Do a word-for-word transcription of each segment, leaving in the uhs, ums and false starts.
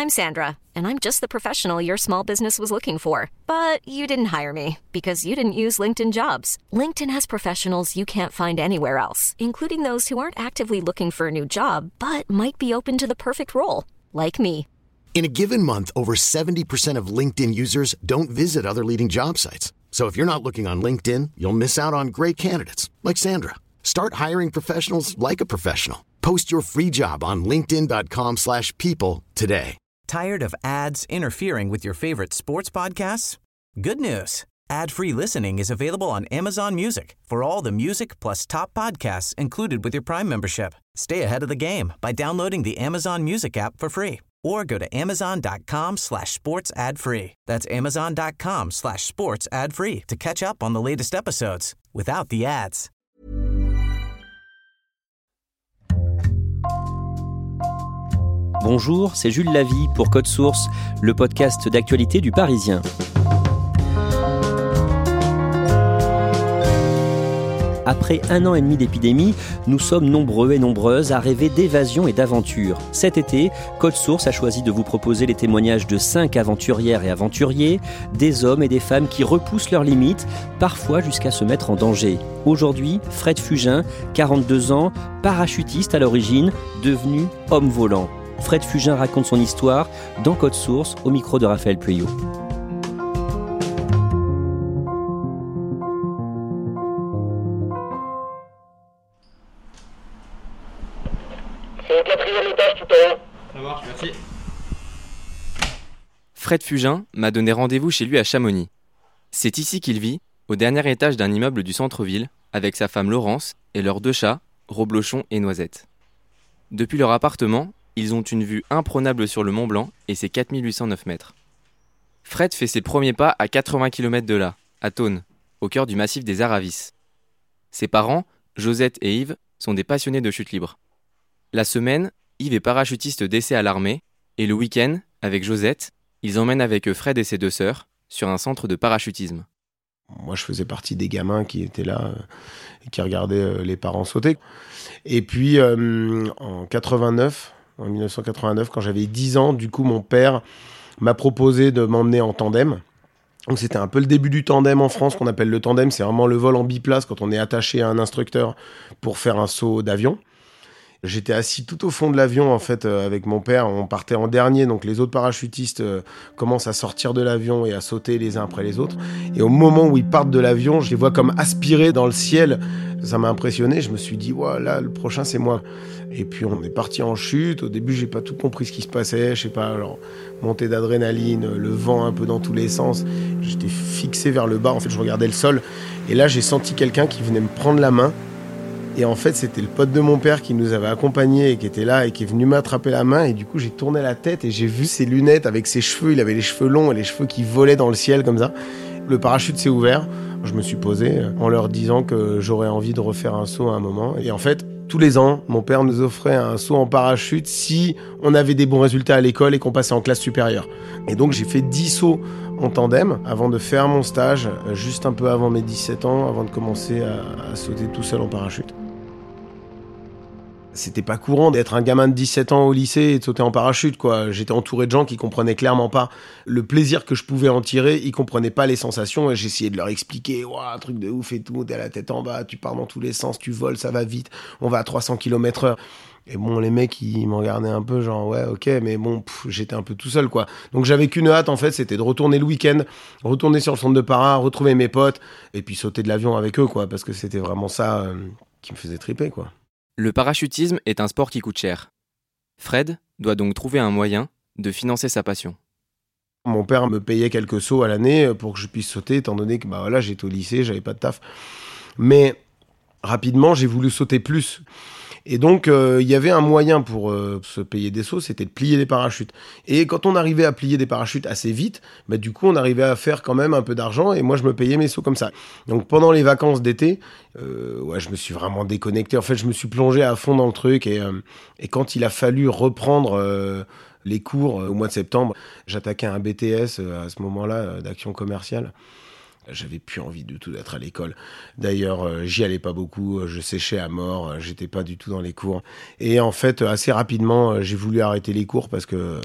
I'm Sandra, and I'm just the professional your small business was looking for. But you didn't hire me because you didn't use LinkedIn Jobs. LinkedIn has professionals you can't find anywhere else, including those who aren't actively looking for a new job, but might be open to the perfect role, like me. In a given month, over seventy percent of LinkedIn users don't visit other leading job sites. So if you're not looking on LinkedIn, you'll miss out on great candidates like Sandra. Start hiring professionals like a professional. Post your free job on linkedin.com slash people today. Tired of ads interfering with your favorite sports podcasts? Good news. Ad-free listening is available on Amazon Music for all the music plus top podcasts included with your Prime membership. Stay ahead of the game by downloading the Amazon Music app for free or go to amazon.com slash sports ad free. That's amazon.com slash sports ad free to catch up on the latest episodes without the ads. Bonjour, c'est Jules Lavie pour Code Source, le podcast d'actualité du Parisien. Après un an et demi d'épidémie, nous sommes nombreux et nombreuses à rêver d'évasion et d'aventure. Cet été, Code Source a choisi de vous proposer les témoignages de cinq aventurières et aventuriers, des hommes et des femmes qui repoussent leurs limites, parfois jusqu'à se mettre en danger. Aujourd'hui, Fred Fugin, quarante-deux ans, parachutiste à l'origine, devenu homme volant. Fred Fugin raconte son histoire dans Code Source au micro de Raphaël Pueyo. C'est au quatrième étage tout à l'heure. Ça marche, merci. Fred Fugin m'a donné rendez-vous chez lui à Chamonix. C'est ici qu'il vit, au dernier étage d'un immeuble du centre-ville, avec sa femme Laurence et leurs deux chats, Roblochon et Noisette. Depuis leur appartement, ils ont une vue imprenable sur le Mont Blanc et ses quatre mille huit cent neuf mètres. Fred fait ses premiers pas à quatre-vingts kilomètres de là, à Thônes, au cœur du massif des Aravis. Ses parents, Josette et Yves, sont des passionnés de chute libre. La semaine, Yves est parachutiste d'essai à l'armée, et le week-end, avec Josette, ils emmènent avec eux Fred et ses deux sœurs sur un centre de parachutisme. Moi, je faisais partie des gamins qui étaient là euh, et qui regardaient euh, les parents sauter. Et puis, euh, en quatre-vingt-neuf, en dix-neuf cent quatre-vingt-neuf, quand j'avais dix ans, du coup, mon père m'a proposé de m'emmener en tandem. Donc, c'était un peu le début du tandem en France, qu'on appelle le tandem. C'est vraiment le vol en biplace quand on est attaché à un instructeur pour faire un saut d'avion. J'étais assis tout au fond de l'avion, en fait, euh, avec mon père. On partait en dernier, donc les autres parachutistes euh, commencent à sortir de l'avion et à sauter les uns après les autres. Et au moment où ils partent de l'avion, je les vois comme aspirés dans le ciel. Ça m'a impressionné. Je me suis dit, voilà, le prochain, c'est moi. Et puis, on est parti en chute. Au début, j'ai pas tout compris ce qui se passait. Je sais pas, alors, montée d'adrénaline, le vent un peu dans tous les sens. J'étais fixé vers le bas. En fait, je regardais le sol. Et là, j'ai senti quelqu'un qui venait me prendre la main. Et en fait, c'était le pote de mon père qui nous avait accompagnés et qui était là et qui est venu m'attraper la main. Et du coup, j'ai tourné la tête et j'ai vu ses lunettes avec ses cheveux. Il avait les cheveux longs et les cheveux qui volaient dans le ciel comme ça. Le parachute s'est ouvert. Je me suis posé en leur disant que j'aurais envie de refaire un saut à un moment. Et en fait, tous les ans, mon père nous offrait un saut en parachute si on avait des bons résultats à l'école et qu'on passait en classe supérieure. Et donc, j'ai fait dix sauts en tandem avant de faire mon stage, juste un peu avant mes dix-sept ans, avant de commencer à, à sauter tout seul en parachute. C'était pas courant d'être un gamin de dix-sept ans au lycée et de sauter en parachute, quoi. J'étais entouré de gens qui comprenaient clairement pas le plaisir que je pouvais en tirer. Ils comprenaient pas les sensations et j'essayais de leur expliquer, ouah, un truc de ouf et tout, t'es la tête en bas, tu pars dans tous les sens, tu voles, ça va vite, on va à trois cents kilomètres heure. Et bon, les mecs, ils me regardaient un peu genre, ouais, ok, mais bon, pff, j'étais un peu tout seul, quoi. Donc j'avais qu'une hâte, en fait, c'était de retourner le week-end, retourner sur le centre de para, retrouver mes potes et puis sauter de l'avion avec eux, quoi, parce que c'était vraiment ça euh, qui me faisait triper, quoi. Le parachutisme est un sport qui coûte cher. Fred doit donc trouver un moyen de financer sa passion. Mon père me payait quelques sauts à l'année pour que je puisse sauter, étant donné que bah voilà, j'étais au lycée, j'avais pas de taf. Mais rapidement, j'ai voulu sauter plus. Et donc, il euh, y avait un moyen pour euh, se payer des sauts, c'était de plier des parachutes. Et quand on arrivait à plier des parachutes assez vite, bah, du coup, on arrivait à faire quand même un peu d'argent et moi, je me payais mes sauts comme ça. Donc, pendant les vacances d'été, euh, ouais, je me suis vraiment déconnecté. En fait, je me suis plongé à fond dans le truc et, euh, et quand il a fallu reprendre euh, les cours euh, au mois de septembre, j'attaquais un B T S euh, à ce moment-là euh, d'action commerciale. J'avais plus envie du tout d'être à l'école. D'ailleurs, euh, j'y allais pas beaucoup, je séchais à mort, euh, j'étais pas du tout dans les cours. Et en fait, assez rapidement, euh, j'ai voulu arrêter les cours parce que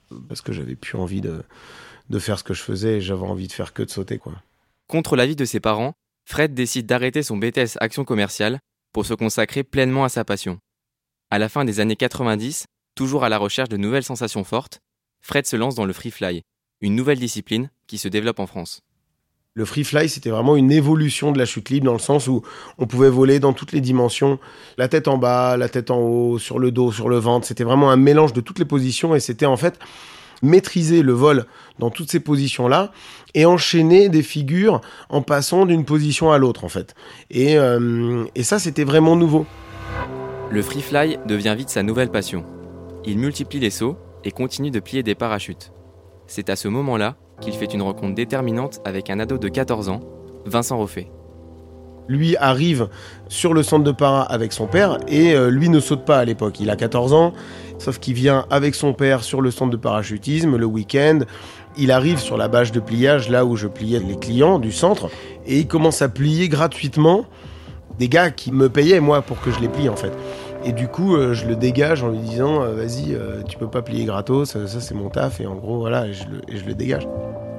parce que j'avais plus envie de, de faire ce que je faisais et j'avais envie de faire que de sauter, quoi. Contre l'avis de ses parents, Fred décide d'arrêter son B T S Action commerciale pour se consacrer pleinement à sa passion. À la fin des années quatre-vingt-dix, toujours à la recherche de nouvelles sensations fortes, Fred se lance dans le free fly, une nouvelle discipline qui se développe en France. Le free fly, c'était vraiment une évolution de la chute libre dans le sens où on pouvait voler dans toutes les dimensions, la tête en bas, la tête en haut, sur le dos, sur le ventre. C'était vraiment un mélange de toutes les positions et c'était en fait maîtriser le vol dans toutes ces positions-là et enchaîner des figures en passant d'une position à l'autre en fait. Et, euh, et ça, c'était vraiment nouveau. Le free fly devient vite sa nouvelle passion. Il multiplie les sauts et continue de plier des parachutes. C'est à ce moment-là qu'il fait une rencontre déterminante avec un ado de quatorze ans, Vincent Roffet. Lui arrive sur le centre de para avec son père et euh, lui ne saute pas à l'époque. Il a quatorze ans, sauf qu'il vient avec son père sur le centre de parachutisme le week-end. Il arrive sur la bâche de pliage, là où je pliais les clients du centre, et il commence à plier gratuitement des gars qui me payaient, moi, pour que je les plie, en fait. Et du coup, euh, je le dégage en lui disant euh, « Vas-y, euh, tu peux pas plier gratos, ça, ça c'est mon taf. » Et en gros, voilà, et je, le, et je le dégage.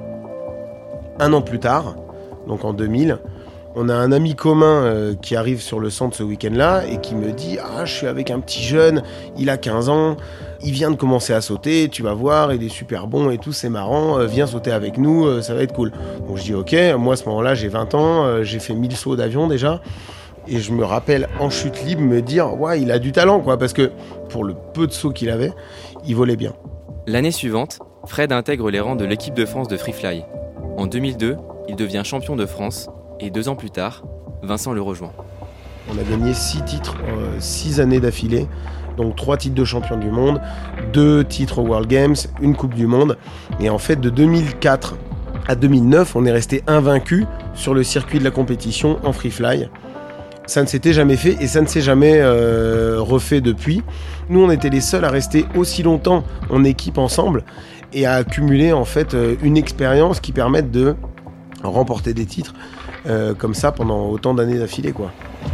Un an plus tard, donc en deux mille, on a un ami commun euh, qui arrive sur le centre ce week-end-là et qui me dit « Ah, je suis avec un petit jeune, il a quinze ans, il vient de commencer à sauter, tu vas voir, il est super bon et tout, c'est marrant, euh, viens sauter avec nous, euh, ça va être cool. » Donc je dis « Ok, moi à ce moment-là, j'ai vingt ans, euh, j'ai fait mille sauts d'avion déjà. » Et je me rappelle en chute libre me dire « Ouais, il a du talent, quoi, parce que pour le peu de sauts qu'il avait, il volait bien. » L'année suivante, Fred intègre les rangs de l'équipe de France de free fly. En deux mille deux, il devient champion de France et deux ans plus tard, Vincent le rejoint. On a gagné six titres, euh, six années d'affilée, donc trois titres de champion du monde, deux titres aux World Games, une Coupe du Monde. Et en fait, de deux mille quatre à deux mille neuf, on est resté invaincu sur le circuit de la compétition en free fly. Ça ne s'était jamais fait et ça ne s'est jamais euh, refait depuis. Nous, on était les seuls à rester aussi longtemps en équipe ensemble et à accumuler en fait une expérience qui permette de remporter des titres euh, comme ça pendant autant d'années d'affilée, quoi.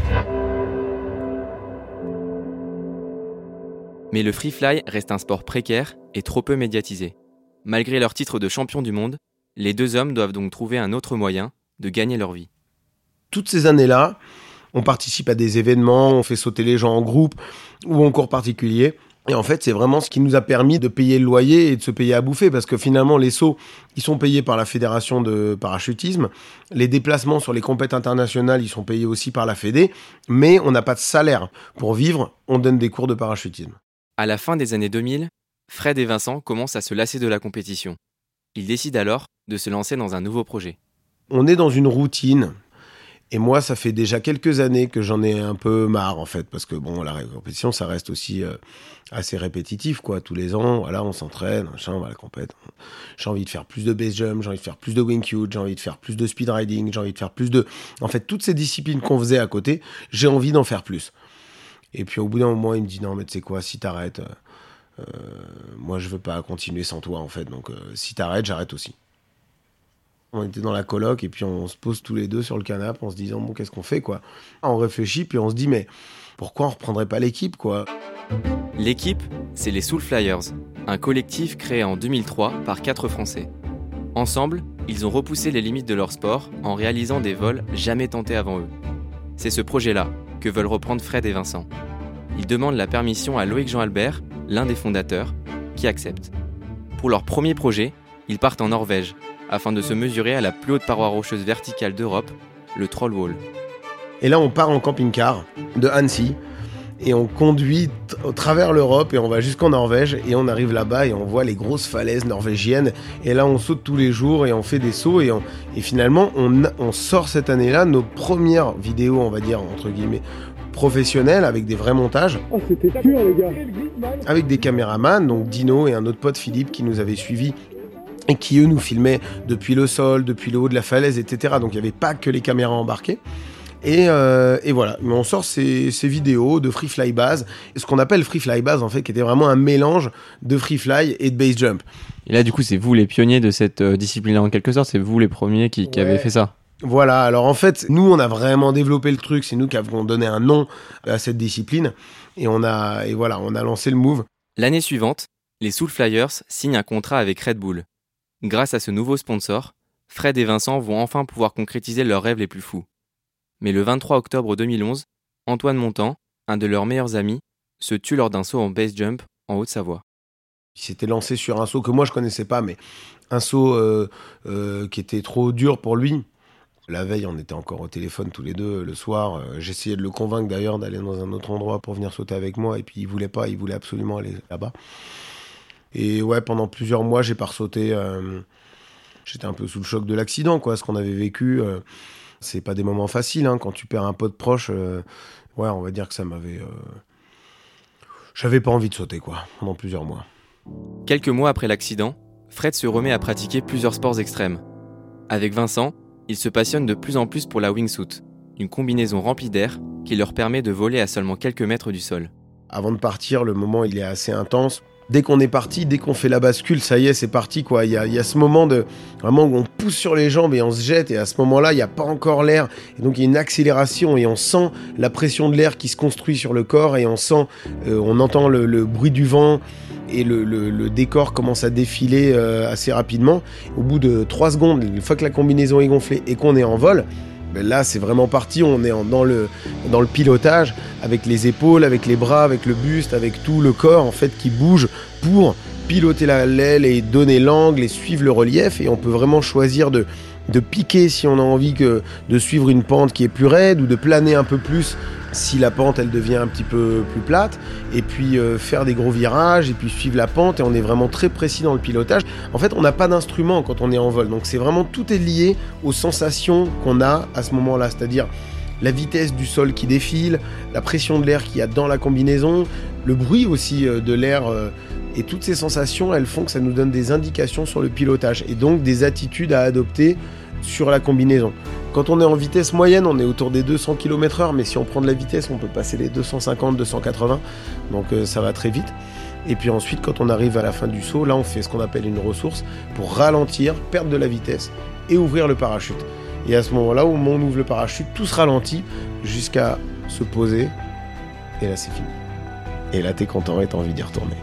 Mais le free fly reste un sport précaire et trop peu médiatisé. Malgré leur titre de champion du monde, les deux hommes doivent donc trouver un autre moyen de gagner leur vie. Toutes ces années-là, on participe à des événements, on fait sauter les gens en groupe ou en cours particulier. Et en fait, c'est vraiment ce qui nous a permis de payer le loyer et de se payer à bouffer. Parce que finalement, les sauts, ils sont payés par la Fédération de parachutisme. Les déplacements sur les compétitions internationales, ils sont payés aussi par la Fédé. Mais on n'a pas de salaire. Pour vivre, on donne des cours de parachutisme. À la fin des années deux mille, Fred et Vincent commencent à se lasser de la compétition. Ils décident alors de se lancer dans un nouveau projet. On est dans une routine. Et moi, ça fait déjà quelques années que j'en ai un peu marre, en fait, parce que bon, la compétition, ça reste aussi euh, assez répétitif, quoi. Tous les ans, voilà, on s'entraîne, machin, on va à la compète. J'ai envie de faire plus de base jump, j'ai envie de faire plus de wing cute, j'ai envie de faire plus de speed riding, j'ai envie de faire plus de... En fait, toutes ces disciplines qu'on faisait à côté, j'ai envie d'en faire plus. Et puis au bout d'un moment, il me dit, non, mais tu sais quoi, si t'arrêtes, euh, euh, moi, je veux pas continuer sans toi, en fait. Donc, euh, si t'arrêtes, j'arrête aussi. On était dans la coloc et puis on se pose tous les deux sur le canapé en se disant bon, qu'est-ce qu'on fait, quoi. On réfléchit puis on se dit mais pourquoi on reprendrait pas l'équipe, quoi. L'équipe, c'est les Soul Flyers, un collectif créé en deux mille trois par quatre Français. Ensemble, ils ont repoussé les limites de leur sport en réalisant des vols jamais tentés avant eux. C'est ce projet-là que veulent reprendre Fred et Vincent. Ils demandent la permission à Loïc Jean Albert, l'un des fondateurs, qui accepte. Pour leur premier projet, ils partent en Norvège, afin de se mesurer à la plus haute paroi rocheuse verticale d'Europe, le Troll Wall. Et là, on part en camping-car de Annecy et on conduit t- au travers l'Europe et on va jusqu'en Norvège et on arrive là-bas et on voit les grosses falaises norvégiennes et là, on saute tous les jours et on fait des sauts et, on, et finalement, on, on sort cette année-là nos premières vidéos, on va dire, entre guillemets, professionnelles avec des vrais montages. Oh, c'était dur, les gars. Avec des caméramans, donc Dino et un autre pote Philippe qui nous avaient suivis et qui, eux, nous filmaient depuis le sol, depuis le haut de la falaise, et cetera. Donc, il n'y avait pas que les caméras embarquées. Et, euh, et voilà, mais on sort ces, ces vidéos de free fly base, ce qu'on appelle free fly base, en fait, qui était vraiment un mélange de free fly et de base jump. Et là, du coup, c'est vous les pionniers de cette euh, discipline-là, en quelque sorte. C'est vous les premiers qui, qui Ouais. avez fait ça. Voilà, alors en fait, nous, on a vraiment développé le truc. C'est nous qui avons donné un nom à cette discipline. Et on a, et voilà, on a lancé le move. L'année suivante, les Soul Flyers signent un contrat avec Red Bull. Grâce à ce nouveau sponsor, Fred et Vincent vont enfin pouvoir concrétiser leurs rêves les plus fous. Mais le vingt-trois octobre deux mille onze, Antoine Montan, un de leurs meilleurs amis, se tue lors d'un saut en base jump en Haute-Savoie. Il s'était lancé sur un saut que moi je connaissais pas, mais un saut euh, euh, qui était trop dur pour lui. La veille, on était encore au téléphone tous les deux le soir. Euh, j'essayais de le convaincre d'ailleurs d'aller dans un autre endroit pour venir sauter avec moi, et puis il voulait pas, il voulait absolument aller là-bas. Et ouais, pendant plusieurs mois, j'ai pas ressauté. Euh, j'étais un peu sous le choc de l'accident, quoi, ce qu'on avait vécu. Euh, c'est pas des moments faciles, hein, quand tu perds un pote proche. Euh, ouais, on va dire que ça m'avait. Euh... J'avais pas envie de sauter, quoi, pendant plusieurs mois. Quelques mois après l'accident, Fred se remet à pratiquer plusieurs sports extrêmes. Avec Vincent, il se passionne de plus en plus pour la wingsuit, une combinaison remplie d'air qui leur permet de voler à seulement quelques mètres du sol. Avant de partir, le moment il est assez intense. Dès qu'on est parti, dès qu'on fait la bascule, ça y est, c'est parti, quoi. Il y a, il y a ce moment de vraiment où on pousse sur les jambes et on se jette, et à ce moment-là, il n'y a pas encore l'air. Et donc il y a une accélération et on sent la pression de l'air qui se construit sur le corps, et on sent, euh, on entend le, le bruit du vent, et le, le, le décor commence à défiler euh, assez rapidement. Au bout de trois secondes, une fois que la combinaison est gonflée et qu'on est en vol, ben là c'est vraiment parti, on est en, dans, le, dans le pilotage, avec les épaules, avec les bras, avec le buste, avec tout le corps en fait qui bouge pour piloter la, l'aile et donner l'angle et suivre le relief. Et on peut vraiment choisir de, de piquer si on a envie que, de suivre une pente qui est plus raide, ou de planer un peu plus si la pente elle devient un petit peu plus plate, et puis euh, faire des gros virages et puis suivre la pente. Et on est vraiment très précis dans le pilotage. En fait, on n'a pas d'instrument quand on est en vol, donc c'est vraiment, tout est lié aux sensations qu'on a à ce moment-là, c'est-à-dire la vitesse du sol qui défile, la pression de l'air qu'il y a dans la combinaison, le bruit aussi euh, de l'air, euh, et toutes ces sensations, elles font que ça nous donne des indications sur le pilotage et donc des attitudes à adopter sur la combinaison. Quand on est en vitesse moyenne, on est autour des deux cents kilomètres heure, mais si on prend de la vitesse, on peut passer les deux cent cinquante, deux cent quatre-vingts, donc euh, ça va très vite. Et puis ensuite, quand on arrive à la fin du saut, là on fait ce qu'on appelle une ressource pour ralentir, perdre de la vitesse et ouvrir le parachute. Et à ce moment-là, au moment où on ouvre le parachute, tout se ralentit jusqu'à se poser, et là c'est fini. Et là t'es content et t'as envie d'y retourner.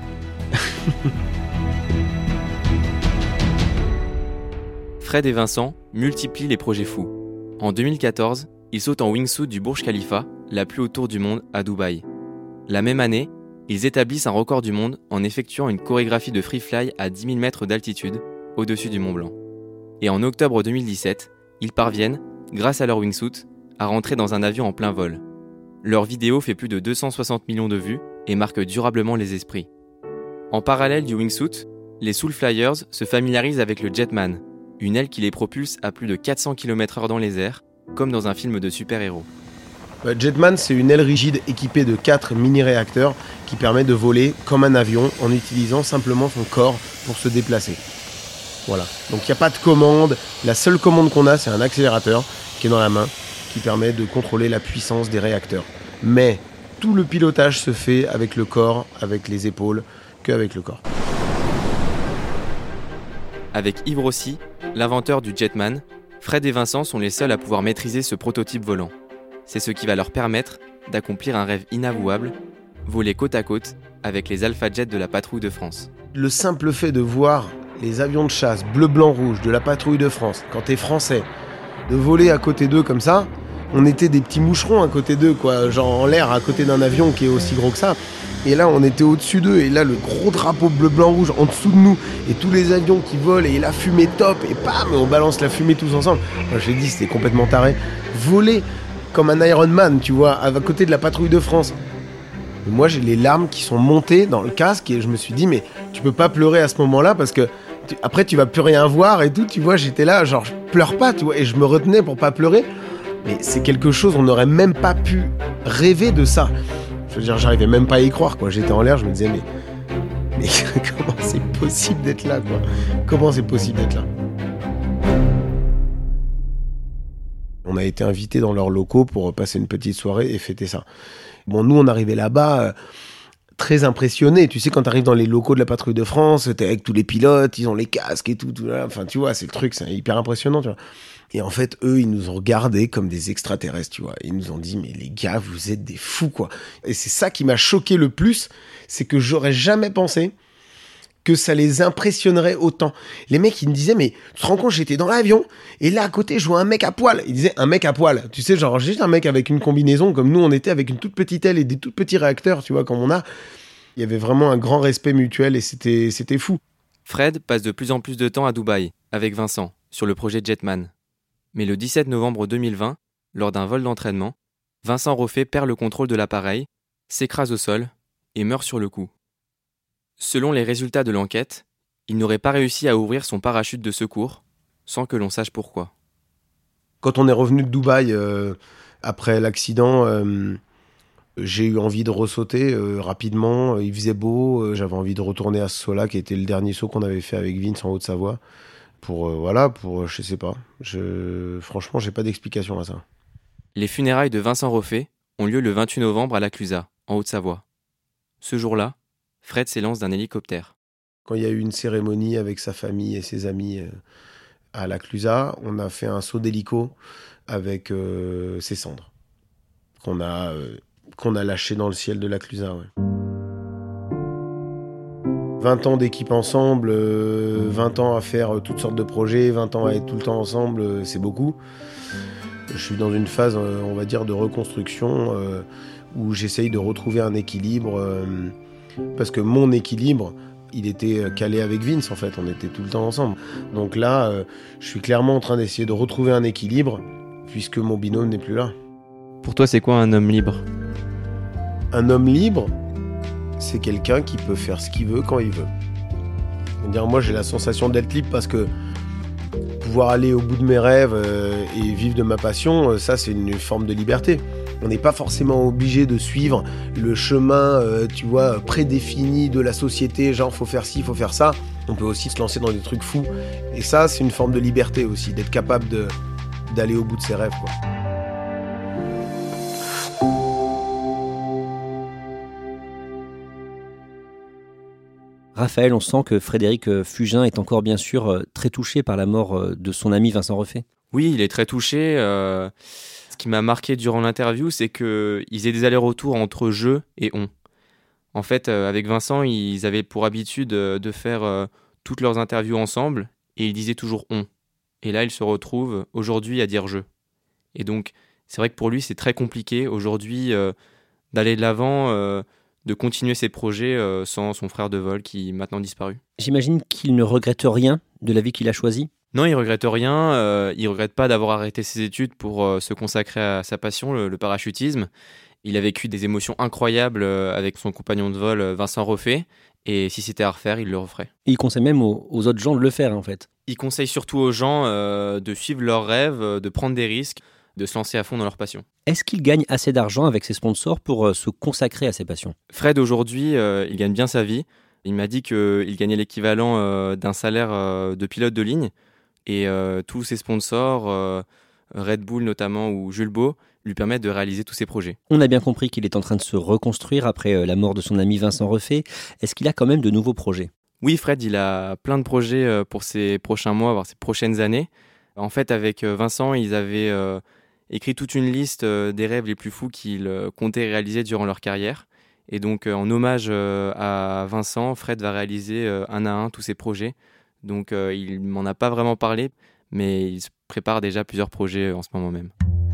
Fred et Vincent multiplient les projets fous. En deux mille quatorze, ils sautent en wingsuit du Burj Khalifa, la plus haute tour du monde, à Dubaï. La même année, ils établissent un record du monde en effectuant une chorégraphie de free fly à dix mille mètres d'altitude, au-dessus du Mont Blanc. Et en octobre deux mille dix-sept, ils parviennent, grâce à leur wingsuit, à rentrer dans un avion en plein vol. Leur vidéo fait plus de deux cent soixante millions de vues et marque durablement les esprits. En parallèle du wingsuit, les Soul Flyers se familiarisent avec le Jetman, une aile qui les propulse à plus de quatre cents kilomètres heure dans les airs, comme dans un film de super-héros. Jetman, c'est une aile rigide équipée de quatre mini-réacteurs qui permet de voler comme un avion en utilisant simplement son corps pour se déplacer. Voilà. Donc il n'y a pas de commande. La seule commande qu'on a, c'est un accélérateur qui est dans la main, qui permet de contrôler la puissance des réacteurs. Mais tout le pilotage se fait avec le corps, avec les épaules, qu'avec le corps. Avec Yves Rossi, l'inventeur du Jetman, Fred et Vincent sont les seuls à pouvoir maîtriser ce prototype volant. C'est ce qui va leur permettre d'accomplir un rêve inavouable, voler côte à côte avec les Alpha Jets de la Patrouille de France. Le simple fait de voir les avions de chasse bleu, blanc, rouge de la Patrouille de France, quand t'es français, de voler à côté d'eux comme ça, on était des petits moucherons à côté d'eux, quoi, genre en l'air à côté d'un avion qui est aussi gros que ça. Et là, on était au-dessus d'eux, et là, le gros drapeau bleu, blanc, rouge en dessous de nous, et tous les avions qui volent, et la fumée top, et bam, on balance la fumée tous ensemble. Moi, j'ai dit, c'était complètement taré. Voler comme un Iron Man, tu vois, à côté de la Patrouille de France. Et moi, j'ai les larmes qui sont montées dans le casque, et je me suis dit, mais tu peux pas pleurer à ce moment-là, parce que tu, après, tu vas plus rien voir et tout, tu vois, j'étais là, genre, je pleure pas, tu vois, et je me retenais pour pas pleurer. Mais c'est quelque chose, on n'aurait même pas pu rêver de ça. Je veux dire, j'arrivais même pas à y croire, quoi. J'étais en l'air, je me disais, mais, mais comment c'est possible d'être là, quoi? Comment c'est possible d'être là? On a été invités dans leurs locaux pour passer une petite soirée et fêter ça. Bon, nous, on arrivait là-bas euh, très impressionnés. Tu sais, quand t'arrives dans les locaux de la Patrouille de France, t'es avec tous les pilotes, ils ont les casques et tout, tout là. Enfin, tu vois, c'est le truc, c'est hyper impressionnant, tu vois. Et en fait, eux, ils nous ont regardés comme des extraterrestres, tu vois. Ils nous ont dit, mais les gars, vous êtes des fous, quoi. Et c'est ça qui m'a choqué le plus, c'est que j'aurais jamais pensé que ça les impressionnerait autant. Les mecs, ils me disaient, mais tu te rends compte, j'étais dans l'avion, et là, à côté, je vois un mec à poil. Ils disaient, un mec à poil. Tu sais, genre, juste un mec avec une combinaison, comme nous, on était avec une toute petite aile et des tout petits réacteurs, tu vois, comme on a. Il y avait vraiment un grand respect mutuel, et c'était, c'était fou. Fred passe de plus en plus de temps à Dubaï, avec Vincent, sur le projet Jetman. Mais le dix-sept novembre deux mille vingt, lors d'un vol d'entraînement, Vincent Roffé perd le contrôle de l'appareil, s'écrase au sol et meurt sur le coup. Selon les résultats de l'enquête, il n'aurait pas réussi à ouvrir son parachute de secours, sans que l'on sache pourquoi. Quand on est revenu de Dubaï, euh, après l'accident, euh, j'ai eu envie de ressauter euh, rapidement. Il faisait beau, euh, j'avais envie de retourner à ce saut-là, qui était le dernier saut qu'on avait fait avec Vince en Haute-Savoie. Pour, euh, voilà, pour, je sais pas. Je, franchement, j'ai pas d'explication à ça. Les funérailles de Vincent Roffé ont lieu le vingt-huit novembre à la Clusaz, en Haute-Savoie. Ce jour-là, Fred s'élance d'un hélicoptère. Quand il y a eu une cérémonie avec sa famille et ses amis euh, à la Clusaz, on a fait un saut d'hélico avec euh, ses cendres qu'on a, euh, qu'on a lâché dans le ciel de la Clusaz. Ouais. vingt ans d'équipe ensemble, euh, vingt ans à faire toutes sortes de projets, vingt ans à être tout le temps ensemble, euh, c'est beaucoup. Je suis dans une phase, euh, on va dire, de reconstruction euh, où j'essaye de retrouver un équilibre euh, parce que mon équilibre, il était calé avec Vince en fait, on était tout le temps ensemble. Donc là, euh, je suis clairement en train d'essayer de retrouver un équilibre puisque mon binôme n'est plus là. Pour toi, c'est quoi un homme libre ? Un homme libre, c'est quelqu'un qui peut faire ce qu'il veut quand il veut. C'est-à-dire, moi, j'ai la sensation d'être libre parce que pouvoir aller au bout de mes rêves euh, et vivre de ma passion, euh, ça, c'est une forme de liberté. On n'est pas forcément obligé de suivre le chemin, euh, tu vois, prédéfini de la société, genre, faut faire ci, faut faire ça. On peut aussi se lancer dans des trucs fous. Et ça, c'est une forme de liberté aussi, d'être capable de, d'aller au bout de ses rêves, quoi. Raphaël, on sent que Frédéric Fugin est encore bien sûr très touché par la mort de son ami Vincent Roffé. Oui, il est très touché. Euh, ce qui m'a marqué durant l'interview, c'est qu'ils faisaient des allers-retours entre je et on. En fait, euh, avec Vincent, ils avaient pour habitude de faire euh, toutes leurs interviews ensemble et ils disaient toujours on. Et là, ils se retrouvent aujourd'hui à dire je. Et donc, c'est vrai que pour lui, c'est très compliqué aujourd'hui euh, d'aller de l'avant, euh, de continuer ses projets euh, sans son frère de vol qui est maintenant disparu. J'imagine qu'il ne regrette rien de la vie qu'il a choisie. Non, il regrette rien. Euh, il regrette pas d'avoir arrêté ses études pour euh, se consacrer à sa passion, le, le parachutisme. Il a vécu des émotions incroyables euh, avec son compagnon de vol, Vincent Roffé. Et si c'était à refaire, il le referait. Et il conseille même aux, aux autres gens de le faire, en fait. Il conseille surtout aux gens euh, de suivre leurs rêves, de prendre des risques, de se lancer à fond dans leur passion. Est-ce qu'il gagne assez d'argent avec ses sponsors pour euh, se consacrer à ses passions ? Fred, aujourd'hui, euh, il gagne bien sa vie. Il m'a dit qu'il gagnait l'équivalent euh, d'un salaire euh, de pilote de ligne. Et euh, tous ses sponsors, euh, Red Bull notamment ou Jules Beau, lui permettent de réaliser tous ses projets. On a bien compris qu'il est en train de se reconstruire après euh, la mort de son ami Vincent Roffé. Est-ce qu'il a quand même de nouveaux projets ? Oui, Fred, il a plein de projets euh, pour ses prochains mois, voire ses prochaines années. En fait, avec euh, Vincent, ils avaient euh, écrit toute une liste euh, des rêves les plus fous qu'ils euh, comptaient réaliser durant leur carrière. Et donc, euh, en hommage euh, à Vincent, Fred va réaliser euh, un à un tous ses projets. Donc, euh, il m'en a pas vraiment parlé, mais il se prépare déjà plusieurs projets en ce moment même.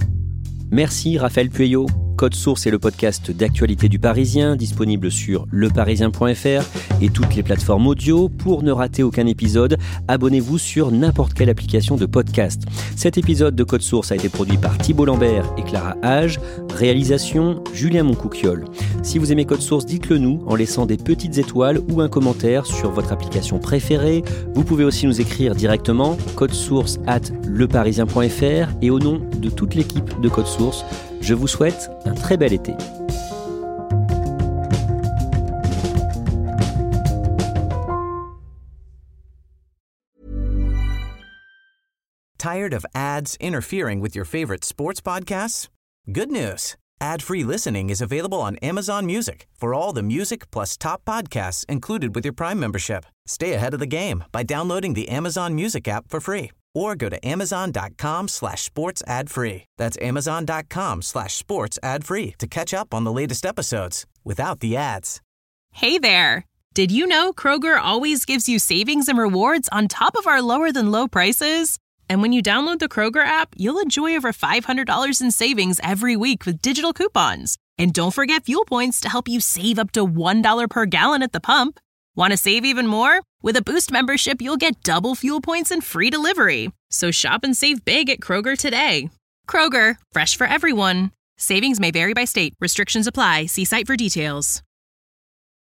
Merci Raphaël Pueyo. Code Source est le podcast d'actualité du Parisien, disponible sur leparisien point f r et toutes les plateformes audio. Pour ne rater aucun épisode, abonnez-vous sur n'importe quelle application de podcast. Cet épisode de Code Source a été produit par Thibault Lambert et Clara Hage. Réalisation, Julien Moncouquiol. Si vous aimez Code Source, dites-le nous en laissant des petites étoiles ou un commentaire sur votre application préférée. Vous pouvez aussi nous écrire directement codesource arobase leparisien point f r et au nom de toute l'équipe de Code Source, je vous souhaite un très bel été. Tired of ads interfering with your favorite sports podcasts? Good news. Ad-free listening is available on Amazon Music for all the music plus top podcasts included with your Prime membership. Stay ahead of the game by downloading the Amazon Music app for free or go to amazon.com slash sports ad free. That's amazon.com slash sports ad free to catch up on the latest episodes without the ads. Hey there. Did you know Kroger always gives you savings and rewards on top of our lower-than-low prices? And when you download the Kroger app, you'll enjoy over five hundred dollars in savings every week with digital coupons. And don't forget fuel points to help you save up to one dollar per gallon at the pump. Want to save even more? With a Boost membership, you'll get double fuel points and free delivery. So shop and save big at Kroger today. Kroger, fresh for everyone. Savings may vary by state. Restrictions apply. See site for details.